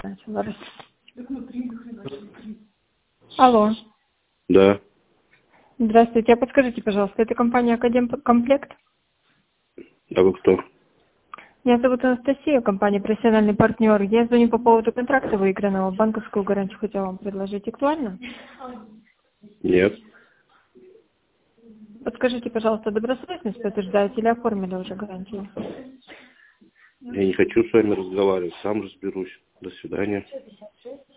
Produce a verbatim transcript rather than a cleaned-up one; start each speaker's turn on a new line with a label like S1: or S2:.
S1: Алло.
S2: Да.
S1: Здравствуйте. А подскажите, пожалуйста, это компания Академкомплект?
S2: А вы кто?
S1: Меня зовут Анастасия, компания «Профессиональный партнер». Я звоню по поводу контракта выигранного. Банковскую гарантию хотела вам предложить. Актуально?
S2: Нет.
S1: Подскажите, пожалуйста, добросовестность подтверждаете или оформили уже гарантию?
S2: Я не хочу с вами разговаривать. Сам разберусь. До свидания.